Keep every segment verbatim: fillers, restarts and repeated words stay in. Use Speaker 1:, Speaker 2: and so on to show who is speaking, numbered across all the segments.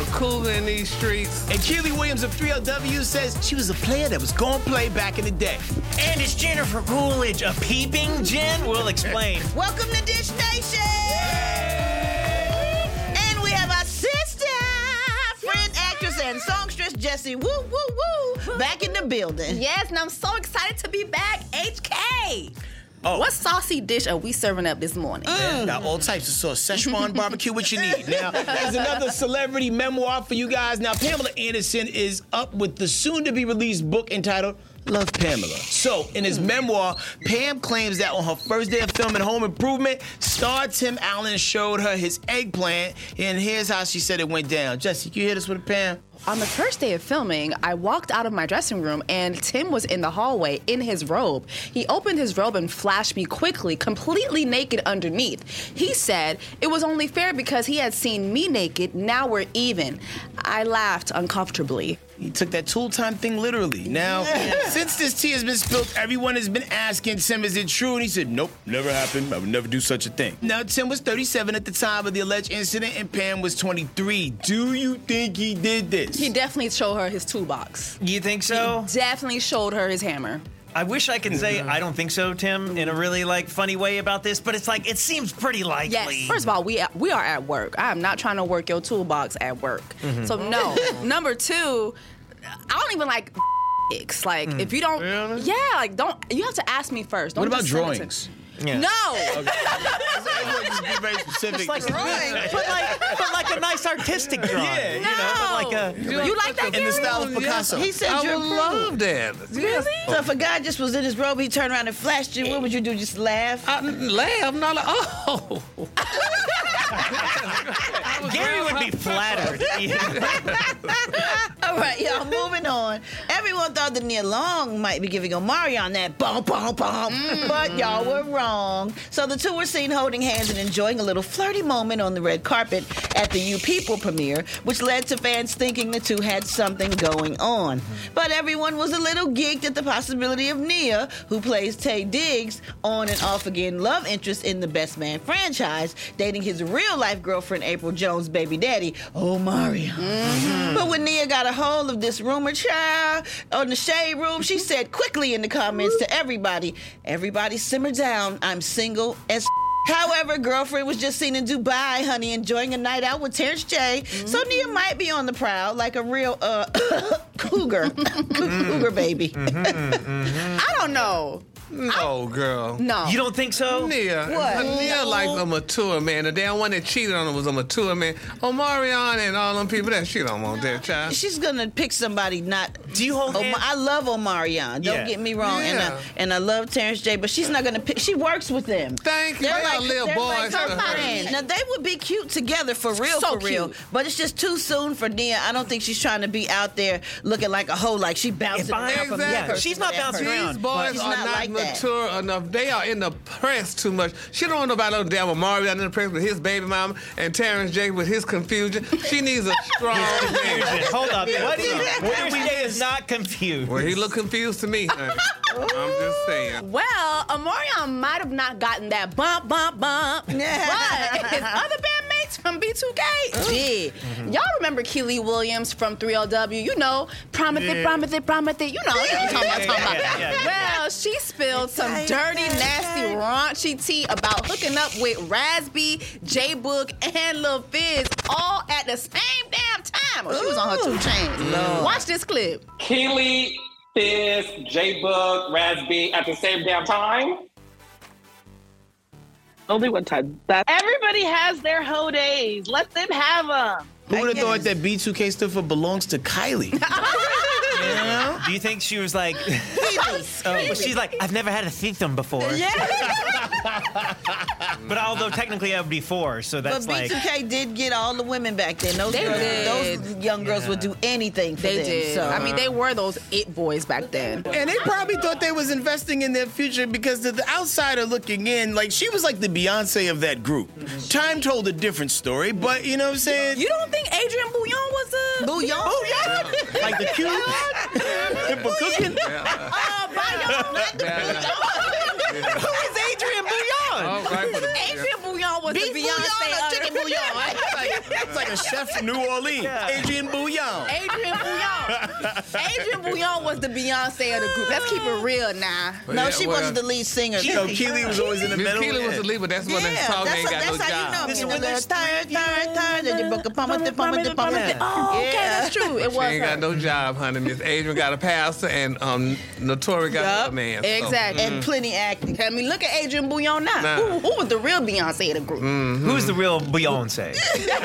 Speaker 1: uh, cooler in these streets.
Speaker 2: And Keely Williams of three L W says she was a player that was gonna play back in the day.
Speaker 3: And it's Jennifer Coolidge, a peeping Jen? We'll explain.
Speaker 4: Welcome to Dish Nation! And we have our sister, friend, actress, and songstress, Jessie Woo Woo Woo, back in the building.
Speaker 5: Yes, and I'm so excited to be back. H K.
Speaker 2: Oh.
Speaker 5: What saucy dish are we serving up this morning?
Speaker 2: Mm. Got all types of sauce. Szechuan barbecue, what you need. Now, there's another celebrity memoir for you guys. Now, Pamela Anderson is up with the soon-to-be-released book entitled Love Pamela. So, in his memoir, Pam claims that on her first day of filming Home Improvement, star Tim Allen showed her his eggplant, and here's how she said it went down. Jessie, can you hit us with a Pam?
Speaker 5: On the first day of filming, I walked out of my dressing room and Tim was in the hallway in his robe. He opened his robe and flashed me quickly, completely naked underneath. He said it was only fair because he had seen me naked, now we're even. I laughed uncomfortably.
Speaker 2: He took that tool time thing literally. Now, since this tea has been spilled, everyone has been asking Tim, is it true? And he said, nope, never happened. I would never do such a thing. Now, Tim was thirty-seven at the time of the alleged incident, and Pam was twenty-three. Do you think he did this?
Speaker 5: He definitely showed her his toolbox.
Speaker 3: You think so?
Speaker 5: He definitely showed her his hammer.
Speaker 3: I wish I could say I don't think so, Tim, in a really, like, funny way about this, but it's like, it seems pretty likely.
Speaker 5: Yes. First of all, we we are at work. I am not trying to work your toolbox at work. Mm-hmm. So, no. Number two, I don't even like dicks. Like, mm. if you don't, really? yeah, like, don't, you have to ask me first. Don't
Speaker 2: what about
Speaker 5: just
Speaker 2: drawings?
Speaker 5: Yeah. No.
Speaker 2: Okay. Just be very specific.
Speaker 3: Like, drawing. Put like, put like a nice artistic drawing.
Speaker 2: Yeah,
Speaker 3: you know, put like a.
Speaker 5: You, you like that?
Speaker 2: In the style of Picasso.
Speaker 4: He said
Speaker 1: I
Speaker 4: you
Speaker 1: would love that.
Speaker 4: Really? So if a guy just was in his robe, he turned around and flashed you, what would you do? Just laugh?
Speaker 1: I laugh, not like, oh.
Speaker 3: Gary would be flattered.
Speaker 4: All right, y'all, moving on. Everyone thought that Nia Long might be giving Omarion that bum, bum, bum, mm. but y'all were wrong. So the two were seen holding hands and enjoying a little flirty moment on the red carpet at the You People premiere, which led to fans thinking the two had something going on. Mm-hmm. But everyone was a little geeked at the possibility of Nia, who plays Taye Diggs, on and off again love interest in the Best Man franchise, dating his real-life girlfriend April Jones' baby daddy, Omarion. Mm-hmm. But when Nia got a hold of this rumor child on the Shade Room, she said quickly in the comments to everybody, everybody simmer down, I'm single as However, girlfriend was just seen in Dubai, honey, enjoying a night out with Terrence J. Mm-hmm. So Nia might be on the prowl like a real uh, cougar, cougar baby.
Speaker 5: Mm-hmm, mm-hmm. I don't know.
Speaker 1: No, girl.
Speaker 5: No.
Speaker 3: You don't think so?
Speaker 1: Nia.
Speaker 4: What?
Speaker 1: Nia
Speaker 4: No.
Speaker 1: like a mature man. The damn one that cheated on her was a mature man. Omarion and all them people, that shit don't want that child.
Speaker 4: She's gonna pick somebody not.
Speaker 3: Do you hold
Speaker 4: Omar-
Speaker 3: hands?
Speaker 4: I love Omarion. Don't
Speaker 3: Yeah.
Speaker 4: get me wrong, and
Speaker 1: Yeah.
Speaker 4: I, and I love Terrence J. But she's not gonna pick. She works with them.
Speaker 1: Thank you.
Speaker 4: They're
Speaker 1: They
Speaker 4: like,
Speaker 1: are little
Speaker 4: they're like
Speaker 1: boys
Speaker 4: her
Speaker 1: to her.
Speaker 4: friends. Now they would be cute together for real,
Speaker 5: So
Speaker 4: for real.
Speaker 5: cute.
Speaker 4: But it's just too soon for Nia. I don't think she's trying to be out there looking like a hoe, like she bouncing
Speaker 3: If I-
Speaker 4: around from
Speaker 1: Exactly.
Speaker 4: that person
Speaker 3: She's not
Speaker 4: to that
Speaker 3: bouncing
Speaker 4: person.
Speaker 3: around.
Speaker 1: These boys
Speaker 4: She's
Speaker 1: are
Speaker 4: not
Speaker 1: not,
Speaker 4: like that.
Speaker 1: mature enough. They are in the press too much. She don't want nobody on damn Omarion in the press with his baby mama and Terrence J with his confusion. She needs a strong man.
Speaker 3: Confusion. Hold up. What do you? Terrence J is not confused.
Speaker 1: Well, he look confused to me, honey. I'm just saying.
Speaker 5: Well, Omarion might have not gotten that bump, bump, bump. But his other bandmates from B two K did.
Speaker 4: Mm-hmm.
Speaker 5: Y'all remember Keely Williams from three L W? You know, promise it, promise it, promise it. You know, you know what I'm talking about.
Speaker 3: Yeah,
Speaker 5: talking
Speaker 3: yeah,
Speaker 5: about.
Speaker 3: yeah, yeah.
Speaker 5: Well, she spilled some dirty, nasty, raunchy tea about hooking up with Razby, J-Book, and Lil Fizz all at the same damn time. Oh, she was on her two chains.
Speaker 4: Lord.
Speaker 5: Watch this clip.
Speaker 6: Keely, Fizz, J-Book, Razby at the same damn time?
Speaker 7: Only one time. That everybody has their hoe days. Let them have them.
Speaker 2: Who would have
Speaker 4: I
Speaker 2: thought
Speaker 4: guess.
Speaker 2: that B two K stood for belongs to Kylie? You know?
Speaker 3: Do you think she was like? Oh, but she's like, I've never had a threesome before. But although technically that would be four, so that's
Speaker 4: But
Speaker 3: like.
Speaker 4: B two K did get all the women back then. Those
Speaker 5: They
Speaker 4: girls,
Speaker 5: did.
Speaker 4: those young girls would do anything for
Speaker 5: They
Speaker 4: them.
Speaker 5: did.
Speaker 4: So.
Speaker 5: I mean, they were those it boys back then.
Speaker 2: And they probably thought they was investing in their future because to the outsider looking in, like she was like the Beyonce of that group. Time told a different story, but you know what I'm saying?
Speaker 5: You don't think Adrian Bouillon was a
Speaker 4: Bouillon?
Speaker 2: Bouillon? Like the cubes? For cooking?
Speaker 5: Uh, Bouillon, not the Bouillon.
Speaker 3: Who is Adrian Bouillon?
Speaker 1: All right, for the-
Speaker 5: Adrian Adrian Bouillon was
Speaker 4: Beef
Speaker 5: the
Speaker 4: bouillon
Speaker 5: Beyonce
Speaker 4: or
Speaker 5: of the
Speaker 4: chicken
Speaker 5: group.
Speaker 4: bouillon?
Speaker 2: Like, that's like a chef from New Orleans.
Speaker 3: Yeah.
Speaker 2: Adrian Bouillon.
Speaker 5: Adrian Bouillon. Adrian Bouillon was the Beyonce of the group. Let's keep it real now.
Speaker 1: Well,
Speaker 4: No,
Speaker 1: yeah,
Speaker 4: she
Speaker 1: well,
Speaker 4: wasn't the lead singer.
Speaker 2: You know, Keely was always in the
Speaker 1: Miss
Speaker 2: middle.
Speaker 1: Keely was the lead, but that's when
Speaker 4: Yeah,
Speaker 1: the song
Speaker 4: that's,
Speaker 1: ain't got
Speaker 4: that's
Speaker 1: no
Speaker 4: how
Speaker 1: job.
Speaker 4: you know.
Speaker 3: This
Speaker 4: me.
Speaker 3: is
Speaker 4: A
Speaker 3: when
Speaker 4: little
Speaker 3: there's-
Speaker 4: tired, tired, tired. Then you book a pump, the pump, the pump.
Speaker 3: Yeah.
Speaker 5: Oh, okay,
Speaker 4: Yeah.
Speaker 5: that's true. It
Speaker 1: She
Speaker 5: was
Speaker 1: ain't
Speaker 5: her.
Speaker 1: got no job, honey. Miss Adrian got a pastor, and um, Notori got
Speaker 4: Yup.
Speaker 1: a man. so-
Speaker 5: Exactly.
Speaker 4: And plenty acting.
Speaker 5: I mean, look at Adrian Bouillon now.
Speaker 1: Nah.
Speaker 5: Who, who was the real Beyonce of the group?
Speaker 3: Who's the real Beyonce?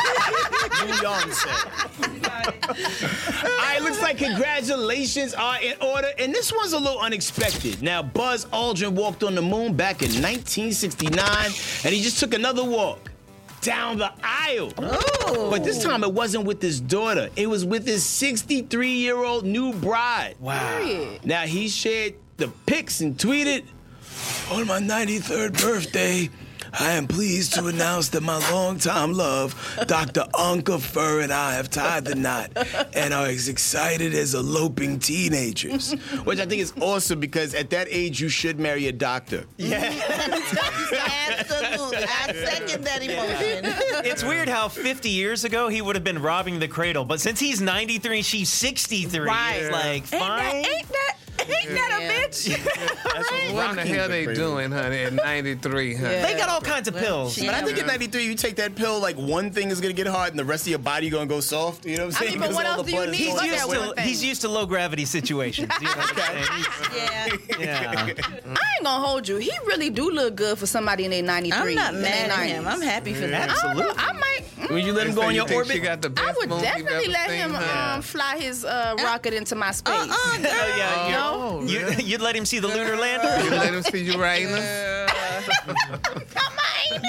Speaker 2: Beyonce. All right, looks like congratulations are in order, and this one's a little unexpected. Now, Buzz Aldrin walked on the moon back in nineteen sixty-nine, and he just took another walk down the aisle.
Speaker 4: Ooh.
Speaker 2: But this time it wasn't with his daughter. It was with his sixty-three-year-old new bride.
Speaker 3: Wow.
Speaker 5: Period.
Speaker 2: Now, he shared the pics and tweeted, "On my ninety-third birthday, I am pleased to announce that my longtime love, Doctor Anka Fur, and I have tied the knot and are as excited as eloping teenagers." Which I think is awesome because at that age, you should marry a doctor.
Speaker 4: Absolutely. I second that emotion.
Speaker 3: It's weird how fifty years ago he would have been robbing the cradle, but since he's ninety-three and she's sixty-three,
Speaker 5: Right.
Speaker 3: it's like,
Speaker 5: Ain't
Speaker 3: fine.
Speaker 5: that, ain't that, ain't that a
Speaker 4: Yeah.
Speaker 5: bitch?
Speaker 1: What the hell they doing, honey, at ninety-three, honey?
Speaker 5: Yeah.
Speaker 3: They got all kinds of pills.
Speaker 4: she-
Speaker 2: But I think at ninety-three, you take that pill, like one thing is gonna get hard and the rest of your body gonna go soft. You know what I'm
Speaker 5: I
Speaker 2: saying?
Speaker 5: mean, but
Speaker 2: Because
Speaker 5: what
Speaker 2: all
Speaker 5: else
Speaker 2: the
Speaker 5: do you
Speaker 2: blood is
Speaker 5: need?
Speaker 3: He's
Speaker 2: going
Speaker 5: What's
Speaker 3: used,
Speaker 5: that
Speaker 2: that
Speaker 5: one
Speaker 3: to,
Speaker 5: thing?
Speaker 3: he's used to low gravity situations. You know what I'm saying?
Speaker 4: Yeah.
Speaker 3: He's- Yeah.
Speaker 5: I ain't gonna hold you. He really do look good for somebody in their ninety-three.
Speaker 4: I'm not
Speaker 5: in
Speaker 4: mad
Speaker 5: their
Speaker 4: at him.
Speaker 5: nineties.
Speaker 4: I'm happy for that.
Speaker 5: I don't know.
Speaker 3: Absolutely.
Speaker 5: I might.
Speaker 2: Would you let him go
Speaker 1: So
Speaker 2: on
Speaker 1: you
Speaker 2: your
Speaker 1: think
Speaker 2: orbit?
Speaker 1: She got the
Speaker 5: I
Speaker 1: best
Speaker 5: would
Speaker 1: movie you've
Speaker 5: definitely
Speaker 1: ever
Speaker 5: let
Speaker 1: seen,
Speaker 5: him
Speaker 1: honey?
Speaker 5: um, fly his uh, rocket into my space.
Speaker 4: Uh-uh, girl.
Speaker 3: Oh, yeah, you,
Speaker 1: Oh,
Speaker 3: you,
Speaker 1: really?
Speaker 3: you'd let him see the lunar lander?
Speaker 1: You let him see Uranus?
Speaker 5: Come on.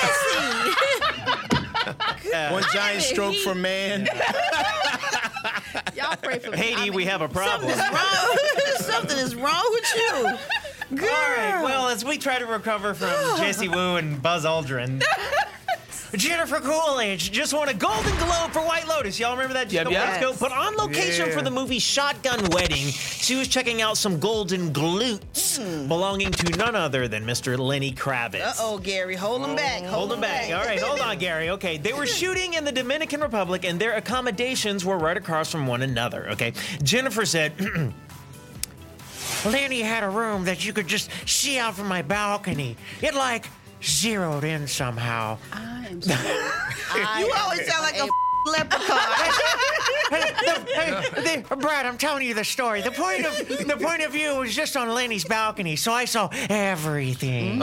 Speaker 2: One giant
Speaker 5: mean,
Speaker 2: stroke
Speaker 5: he-
Speaker 2: for man.
Speaker 5: Y'all pray for me. I
Speaker 3: Haiti,
Speaker 5: mean,
Speaker 3: we have a problem.
Speaker 4: Something is wrong. Something is wrong with you. Girl.
Speaker 3: All right, well, as we try to recover from Jessie Wu and Buzz Aldrin, Jennifer Coolidge just won a Golden Globe for White Lotus. Y'all remember that?
Speaker 2: Yep,
Speaker 3: Just a
Speaker 2: yep.
Speaker 3: while ago? But on location
Speaker 1: Yeah.
Speaker 3: for the movie Shotgun Wedding, she was checking out some golden glutes belonging to none other than Mister Lenny Kravitz.
Speaker 4: Uh-oh, Gary. Hold him back.
Speaker 3: Hold them back. All right, hold on, Gary. Okay, they were shooting in the Dominican Republic, and their accommodations were right across from one another. Okay, Jennifer said, Lenny had a room that you could just see out from my balcony. It like zeroed in somehow.
Speaker 5: I am sorry. I
Speaker 4: You
Speaker 5: am
Speaker 4: always sound like a
Speaker 5: a-
Speaker 4: f- leprechaun.
Speaker 3: Hey, the- Brad, I'm telling you the story. The point of the point of view was just on Lenny's balcony, so I saw everything.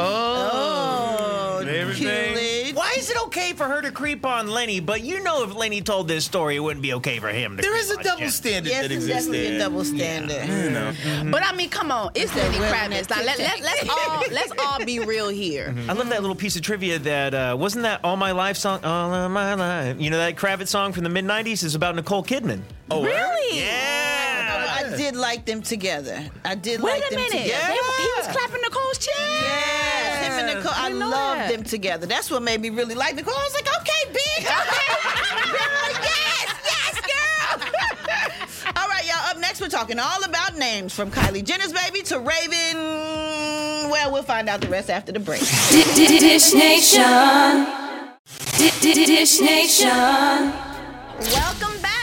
Speaker 4: Oh,
Speaker 1: Everything.
Speaker 4: Coolidge.
Speaker 3: Why is it okay for her to creep on Lenny, but you know if Lenny told this story, it wouldn't be okay for him to
Speaker 2: There
Speaker 3: creep
Speaker 2: is a
Speaker 3: on
Speaker 2: double
Speaker 3: Jen.
Speaker 2: standard
Speaker 4: Yes,
Speaker 2: that
Speaker 4: it's
Speaker 2: exists
Speaker 4: definitely
Speaker 2: there.
Speaker 4: a double standard.
Speaker 2: You know.
Speaker 5: But I mean, come on, it's Lenny
Speaker 4: women
Speaker 5: Kravitz.
Speaker 4: that
Speaker 5: Now let, let,
Speaker 4: tic-tac.
Speaker 5: let's all let's all be real here.
Speaker 3: I love that little piece of trivia that uh, wasn't that All My Life song? All of My Life. You know that Kravitz song from the mid nineties is about Nicole Kidman.
Speaker 2: Oh,
Speaker 5: Really?
Speaker 3: Yeah.
Speaker 4: I did like them together. I did
Speaker 5: Wait
Speaker 4: like
Speaker 5: a
Speaker 4: them
Speaker 5: minute.
Speaker 4: together.
Speaker 5: They- he was clapping Nicole's chin.
Speaker 4: Yes, him and Nicole. I
Speaker 5: didn't know
Speaker 4: love
Speaker 5: that.
Speaker 4: them together. That's what made me really like Nicole. I was like, okay, big. Okay. Girl, yes, yes, girl. All right, y'all. Up next, we're talking all about names from Kylie Jenner's baby to Raven. Well, we'll find out the rest after the break.
Speaker 8: Dish Nation. Dish Nation.
Speaker 5: Welcome back.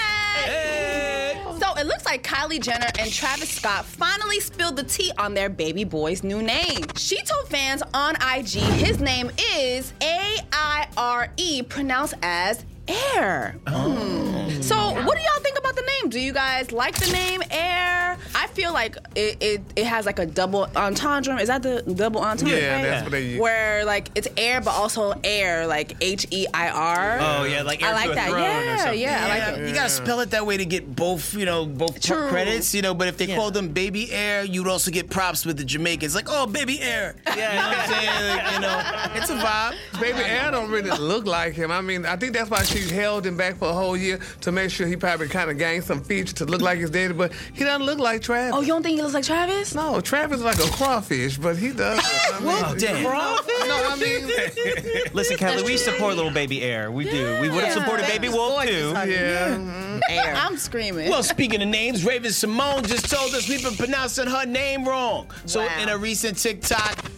Speaker 5: So it looks like Kylie Jenner and Travis Scott finally spilled the tea on their baby boy's new name. She told fans on I G his name is A I R E, pronounced as Air. Hmm. So what do y'all think about the name? Do you guys like the name Air? I feel like it, it, it has like a double entendre. Is that the double entendre?
Speaker 1: Yeah,
Speaker 5: right?
Speaker 1: that's what they use.
Speaker 5: Where like it's air but also air, like H E I R.
Speaker 3: Oh, yeah, like Heir
Speaker 5: I
Speaker 3: to
Speaker 5: like
Speaker 3: a
Speaker 5: that.
Speaker 3: Throne or
Speaker 5: Yeah,
Speaker 3: something.
Speaker 5: yeah, I like
Speaker 2: Yeah,
Speaker 5: it.
Speaker 2: you gotta spell it that way to get both, you know, both
Speaker 5: True.
Speaker 2: credits, you know. But if they
Speaker 3: Yeah.
Speaker 2: called them Baby Air, you'd also get props with the Jamaicans, like, oh, Baby Air.
Speaker 3: Yeah,
Speaker 2: You know what I'm saying? Like, you know, it's a vibe.
Speaker 1: Baby Air don't really look like him. I mean, I think that's why she held him back for a whole year to make sure he probably kind of gained some features to look like his daddy, but he doesn't look like Travis.
Speaker 5: Oh, you don't think he looks like Travis?
Speaker 1: No, Travis is like a crawfish, but he does. I mean,
Speaker 2: Well, damn.
Speaker 1: No, I mean,
Speaker 3: Listen, Kylie, we support little baby Air. We do. We would have
Speaker 5: Yeah.
Speaker 3: supported Baby Wolf too.
Speaker 1: yeah.
Speaker 4: Air.
Speaker 5: I'm screaming.
Speaker 2: Well, speaking of names, Raven Simone just told us we've been pronouncing her name wrong. So
Speaker 4: Wow.
Speaker 2: in a recent TikTok, Thursday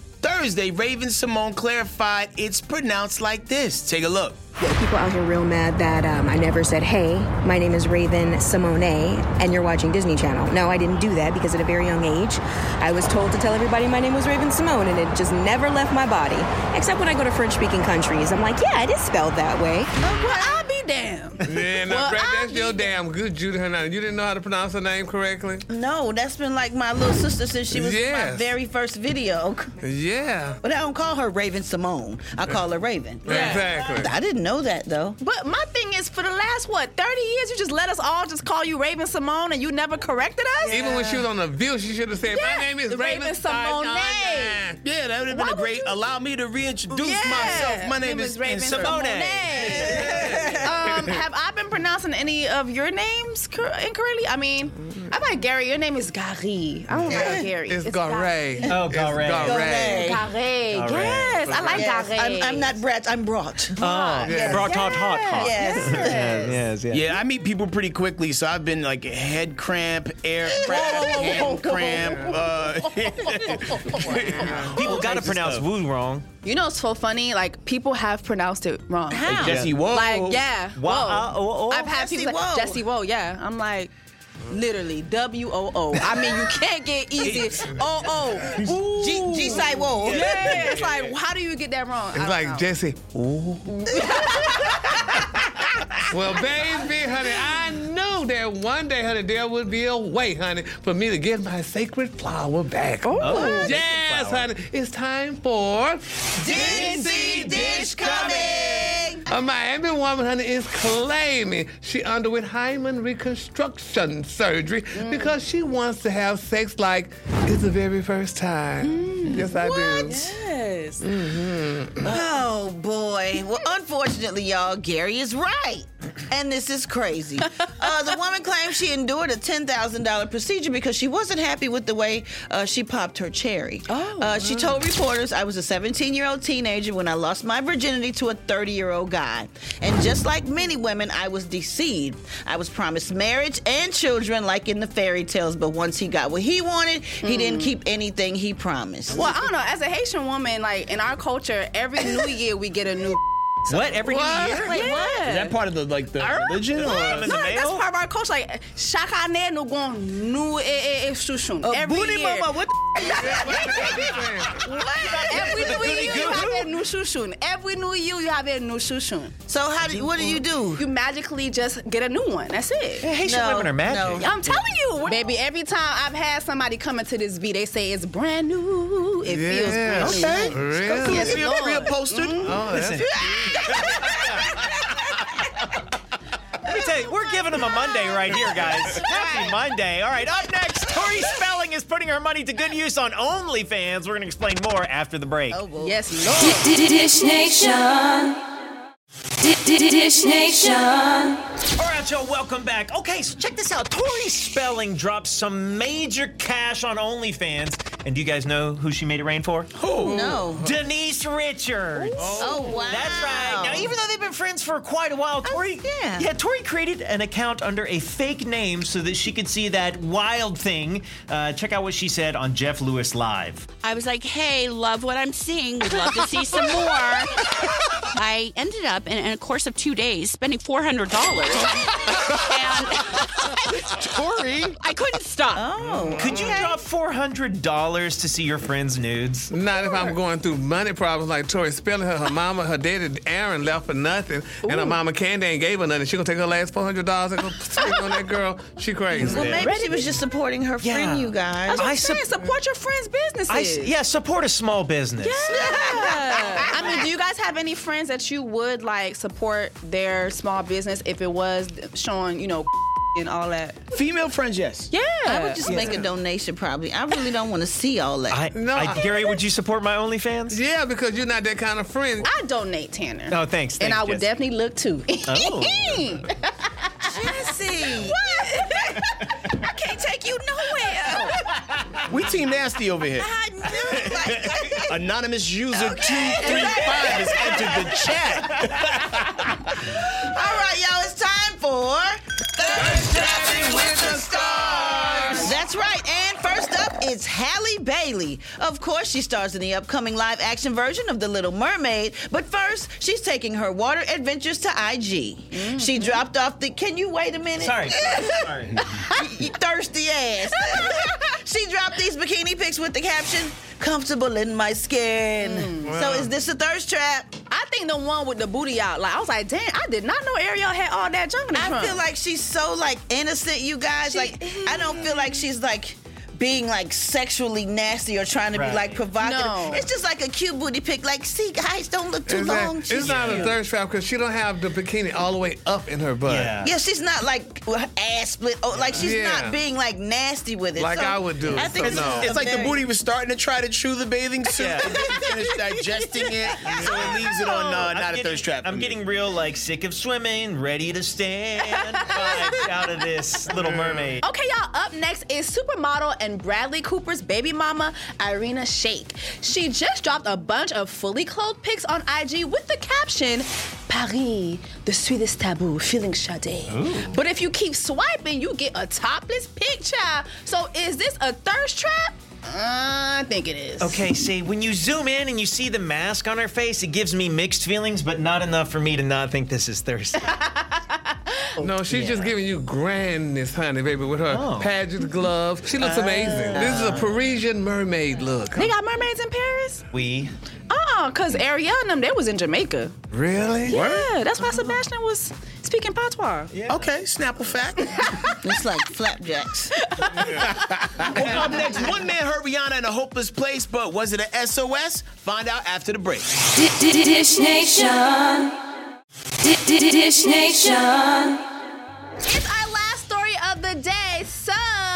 Speaker 2: Thursday, Raven Simone clarified it's pronounced like this. Take a look.
Speaker 9: People out here real mad that um, I never said, hey, my name is Raven Simone, and you're watching Disney Channel. No, I didn't do that because at a very young age, I was told to tell everybody my name was Raven Simone, and it just never left my body. Except when I go to French-speaking countries. I'm like, yeah, it is spelled that way.
Speaker 5: Well, I'll be damned.
Speaker 1: Man, now,
Speaker 5: Well,
Speaker 1: Brett,
Speaker 5: I
Speaker 1: that's your damn good Judy Hernandez. You didn't know how to pronounce her name correctly?
Speaker 4: No, that's been like my little sister since she was
Speaker 1: Yes.
Speaker 4: my very first video.
Speaker 1: Yeah.
Speaker 4: But I don't call her Raven Simone. I call her Raven.
Speaker 1: Exactly.
Speaker 4: I didn't know that, though.
Speaker 5: But my thing is, for the last, what, thirty years, you just let us all just call you Raven Simone and you never corrected us?
Speaker 1: Even when she was on The View, she should have said,
Speaker 5: Yeah.
Speaker 1: my name is
Speaker 5: The
Speaker 1: Raven,
Speaker 5: Raven Simone.
Speaker 1: Simone.
Speaker 2: Yeah, that would have been
Speaker 5: Why
Speaker 2: a
Speaker 5: would
Speaker 2: great.
Speaker 5: you-
Speaker 2: Allow me to reintroduce
Speaker 5: Yeah.
Speaker 2: myself. My name, is,
Speaker 5: Raven
Speaker 2: Simone.
Speaker 5: um, have I been pronouncing any of your names cor- incorrectly? I mean, I'm like, Gary, your name is Gary. I don't like Gary.
Speaker 1: It's Garay.
Speaker 3: Oh,
Speaker 1: It's
Speaker 3: Garay.
Speaker 1: Garay.
Speaker 5: Gary. Yes, I like
Speaker 4: Yes,
Speaker 5: Gary.
Speaker 4: I'm, I'm not Brett, I'm brought.
Speaker 3: Oh,
Speaker 1: Yes.
Speaker 3: brought hot, hot, hot.
Speaker 4: Yes.
Speaker 3: Yes, yes, yes.
Speaker 2: Yeah, I meet people pretty quickly, so I've been like head cramp, air cramp, hand cramp. Uh,
Speaker 3: People got to pronounce woo wrong.
Speaker 5: You know, it's so funny. Like, people have pronounced it wrong.
Speaker 4: How?
Speaker 2: Jesse, whoa.
Speaker 5: Like, yeah.
Speaker 3: Whoa. Uh, oh, oh.
Speaker 5: I've had
Speaker 4: Jesse
Speaker 5: people
Speaker 4: Whoa.
Speaker 5: say, Jesse Whoa, yeah. I'm like, literally, W O O. I mean, you can't get easy. O O.
Speaker 4: G, G side whoa.
Speaker 5: Yeah, it's like, how do you get that wrong? I
Speaker 1: It's
Speaker 5: don't
Speaker 1: like
Speaker 5: know.
Speaker 1: Jesse. Well, baby, honey, I knew that one day, honey, there would be a way, honey, for me to get my sacred flower back.
Speaker 5: Oh.
Speaker 1: Yes, honey. It's time for
Speaker 4: Dixie Dish coming.
Speaker 1: A Miami woman, honey, is claiming she underwent hymen reconstruction surgery because she wants to have sex like it's the very first time. Yes, I do.
Speaker 5: Yes.
Speaker 4: Oh, boy. Well, unfortunately, y'all, Gary is right. And this is crazy. Uh, the woman claims she endured a ten thousand dollars procedure because she wasn't happy with the way uh, she popped her cherry.
Speaker 5: Oh,
Speaker 4: uh, she told reporters, I was a seventeen-year-old teenager when I lost my virginity to a thirty-year-old guy. And just like many women, I was deceived. I was promised marriage and children like in the fairy tales, but once he got what he wanted, he didn't keep anything he promised.
Speaker 5: Well, I don't know. As a Haitian woman, like, in our culture, every new year we get a new.
Speaker 3: What? Every
Speaker 1: What?
Speaker 3: new year?
Speaker 5: Wait, what?
Speaker 2: Is that part of the like the religion? Or?
Speaker 3: What?
Speaker 5: No,
Speaker 3: the
Speaker 5: that's
Speaker 3: mail?
Speaker 5: part of our culture. Like, chaque année, nous gon nous e e sushun.
Speaker 4: Uh,
Speaker 5: Every
Speaker 4: booty
Speaker 5: year.
Speaker 4: mama, what the
Speaker 5: Every new year you have a new sushun. Every new year you have a new sushun.
Speaker 4: So how do you, what do you do?
Speaker 5: You magically just get a new one. That's it.
Speaker 3: Haitian
Speaker 4: No,
Speaker 3: women are magic.
Speaker 4: no.
Speaker 5: I'm telling you, baby. Every time I've had somebody come into this V, they say it's brand new. It feels
Speaker 1: Yeah.
Speaker 5: brand new.
Speaker 1: Really?
Speaker 5: Yes,
Speaker 2: Real,
Speaker 5: Lord.
Speaker 2: real poster.
Speaker 1: Oh, that's
Speaker 3: Listen. Let me tell you, we're giving them a Monday right here, guys. Happy Monday. All right, up next, Tori Spelling is putting her money to good use on OnlyFans. We're going to explain more after the break.
Speaker 5: Yes, Lord.
Speaker 8: Dish Nation. Dish Nation.
Speaker 3: All right, y'all, welcome back. Okay, so check this out. Tori Spelling dropped some major cash on OnlyFans. And do you guys know who she made it rain for?
Speaker 2: Who?
Speaker 4: No.
Speaker 3: Denise Richards.
Speaker 4: Oh, wow.
Speaker 3: That's right. Now, even though they've been friends for quite a while, Tori,
Speaker 4: yeah.
Speaker 3: yeah, Tori created an account under a fake name so that she could see that wild thing. Uh, check out what she said on Jeff Lewis Live.
Speaker 10: I was like, hey, love what I'm seeing. Would love to see some more. I ended up, in, in a course of two days, spending four hundred dollars. And
Speaker 1: Tori.
Speaker 10: I couldn't stop.
Speaker 4: Oh.
Speaker 3: Could you drop four hundred dollars to see your friend's nudes?
Speaker 1: Not if I'm going through money problems like Tori Spelling. Her, her mama, her daddy Aaron left for nothing, and her mama Candy ain't gave her nothing. She gonna take her last four hundred dollars and go spend on that girl. She crazy.
Speaker 4: Well, maybe she was just supporting her
Speaker 3: Yeah.
Speaker 4: friend, you guys.
Speaker 3: I
Speaker 5: I'm
Speaker 3: sup-
Speaker 5: saying, support your friends' businesses.
Speaker 3: I s- yeah, support a small business.
Speaker 5: Yeah. I mean, do you guys have any friends that you would like support their small business if it was showing, you know, and all that?
Speaker 2: Female friends, yes.
Speaker 5: Yeah.
Speaker 4: I would just make a donation, probably. I really don't want to see all that.
Speaker 3: I,
Speaker 1: No.
Speaker 3: I, Gary, would you support my OnlyFans?
Speaker 1: Yeah, because you're not that kind of friend.
Speaker 5: I donate, Tanner.
Speaker 3: Oh, thanks.
Speaker 5: and
Speaker 3: thanks,
Speaker 5: I would
Speaker 3: Jesse.
Speaker 5: definitely look too.
Speaker 3: Oh.
Speaker 4: Jesse.
Speaker 5: I can't take you nowhere.
Speaker 2: We Team Nasty over here.
Speaker 4: I knew, like,
Speaker 2: Anonymous user two three five has entered the chat.
Speaker 4: all right, y'all, it's time for Thursday with the Stars. That's right, and first up, it's Halle Bailey. Barbie. Of course, she stars in the upcoming live-action version of The Little Mermaid, but first, she's taking her water adventures to I G. Mm-hmm. She dropped off the... Can you wait a minute?
Speaker 3: Sorry. Sorry.
Speaker 4: You thirsty ass. She dropped these bikini pics with the caption, "Comfortable in my skin." Mm. Wow. So is this a thirst trap?
Speaker 5: I think the one with the booty out. Like I was like, damn, I did not know Ariel had all that junk in the
Speaker 4: I
Speaker 5: trunk.
Speaker 4: feel like she's so like innocent, you guys.
Speaker 5: She
Speaker 4: like I don't feel like she's like being like sexually nasty or trying to
Speaker 3: right.
Speaker 4: be like provocative.
Speaker 5: No.
Speaker 4: It's just like a cute booty pic. Like, see, guys, don't look too
Speaker 1: Exactly.
Speaker 4: long.
Speaker 1: It's
Speaker 4: She's
Speaker 1: not
Speaker 4: cute.
Speaker 1: a thirst trap because she don't have the bikini all the way up in her butt.
Speaker 3: Yeah.
Speaker 4: Yeah, she's not like ass split. Oh, like she's
Speaker 1: Yeah.
Speaker 4: not being like nasty with it.
Speaker 1: Like
Speaker 4: So,
Speaker 1: I would do.
Speaker 4: I think
Speaker 1: So
Speaker 4: this
Speaker 1: no.
Speaker 4: is
Speaker 2: It's
Speaker 4: a
Speaker 2: like the
Speaker 4: very-
Speaker 2: booty was starting to try to chew the bathing suit,
Speaker 3: Yeah.
Speaker 2: and then he finished digesting it, so it leaves it on uh,
Speaker 3: I'm
Speaker 2: not a
Speaker 3: getting-
Speaker 2: thirst trap.
Speaker 3: I'm
Speaker 2: for me.
Speaker 3: getting real, like, sick of swimming, ready to stand vibes out of this Little Mermaid.
Speaker 5: Okay, y'all, up next is supermodel and Bradley Cooper's baby mama, Irina Shayk. She just dropped a bunch of fully clothed pics on I G with the caption, "Paris, the sweetest taboo, feeling Sade." But if you keep swiping, you get a topless picture. So is this a thirst trap? Uh, I think it is.
Speaker 3: Okay, see, when you zoom in and you see the mask on her face, it gives me mixed feelings, but not enough for me to not think this is thirsty.
Speaker 1: No, she's just giving you grandness, honey, baby, with her
Speaker 3: Oh.
Speaker 1: pageant gloves. She looks amazing. This is a Parisian mermaid look.
Speaker 5: They got mermaids in Paris?
Speaker 3: We.
Speaker 5: Oh, because Ariel and them, they was in Jamaica.
Speaker 1: Really?
Speaker 5: Yeah, that's why Sebastian was speaking patois.
Speaker 2: Okay, Snapple fact.
Speaker 4: It's like flapjacks.
Speaker 2: Well, up next, one man heard Rihanna in a hopeless place, but was it an S O S? Find out after the break.
Speaker 8: Dish Nation. Dish Nation.
Speaker 5: It's our last story of the day, so...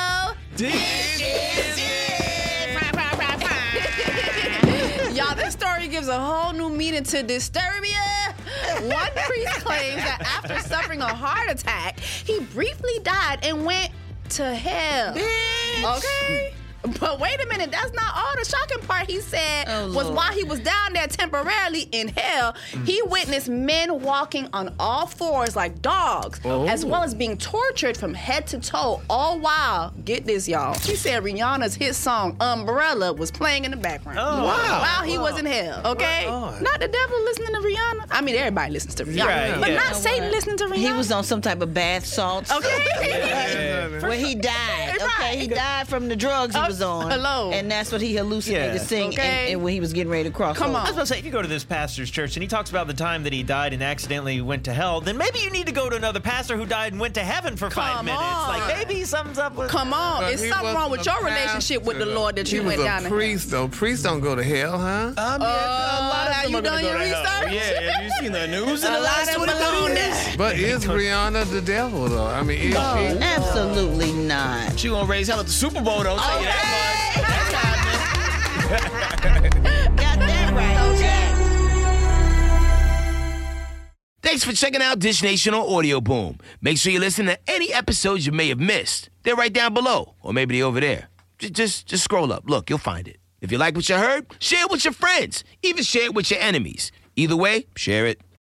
Speaker 5: Y'all, this story gives a whole new meaning to Disturbia. One priest claims that after suffering a heart attack, he briefly died and went to hell.
Speaker 4: Bitch.
Speaker 5: Okay? But wait a minute, that's not all. The shocking part, he said,
Speaker 4: Oh,
Speaker 5: was
Speaker 4: Lord.
Speaker 5: while he was down there temporarily in hell, he witnessed men walking on all fours like dogs, as well as being tortured from head to toe, all while, get this, y'all, he said Rihanna's hit song, Umbrella, was playing in the background.
Speaker 3: Oh.
Speaker 2: Wow.
Speaker 5: While he was in hell, okay?
Speaker 1: Lord.
Speaker 5: Not the devil listening to Rihanna. I mean, everybody listens to Rihanna.
Speaker 3: Right,
Speaker 5: but
Speaker 3: yeah.
Speaker 5: not Satan listening to Rihanna.
Speaker 4: He was on some type of bath salts.
Speaker 5: Okay?
Speaker 4: Where he died.
Speaker 5: Right.
Speaker 4: Okay, he died from the drugs he
Speaker 5: Uh,
Speaker 4: was on.
Speaker 5: hello.
Speaker 4: And that's what he hallucinated
Speaker 3: Yeah.
Speaker 4: to sing
Speaker 5: Okay.
Speaker 4: and, and when he was getting ready to cross
Speaker 5: Come
Speaker 4: over.
Speaker 3: I was
Speaker 5: on.
Speaker 3: about to say, if you go to this pastor's church and he talks about the time that he died and accidentally went to hell, then maybe you need to go to another pastor who died and went to heaven for five
Speaker 5: Come
Speaker 3: minutes.
Speaker 5: on.
Speaker 3: Like, maybe something's up with...
Speaker 5: Come on,
Speaker 1: But
Speaker 5: it's
Speaker 1: he
Speaker 5: something
Speaker 1: was
Speaker 5: wrong with
Speaker 1: a
Speaker 5: your relationship with the
Speaker 1: pastor.
Speaker 5: Lord that you
Speaker 1: he
Speaker 5: went
Speaker 1: was
Speaker 5: down
Speaker 1: a
Speaker 5: to
Speaker 1: priest, though. Priests don't go to hell, huh?
Speaker 2: Um, yeah, a lot of
Speaker 5: have
Speaker 2: them
Speaker 5: you
Speaker 2: are gonna
Speaker 5: done
Speaker 2: go
Speaker 5: your
Speaker 2: to hell.
Speaker 5: research?
Speaker 2: Yeah, have you seen the news in
Speaker 5: A
Speaker 2: the
Speaker 5: lot
Speaker 2: last
Speaker 5: of
Speaker 2: twenty-three
Speaker 5: baloney.
Speaker 2: years?
Speaker 1: But is Rihanna the devil, though? I mean, is she?
Speaker 4: Absolutely not.
Speaker 2: She gonna raise hell at the Super Bowl, though. Tell you that much. That's happening.
Speaker 4: Got that right, Jack.
Speaker 2: Thanks for checking out Dish Nation on Audio Boom. Make sure you listen to any episodes you may have missed. They're right down below, or maybe they're over there. Just, just, just scroll up. Look, you'll find it. If you like what you heard, share it with your friends. Even share it with your enemies. Either way, share it.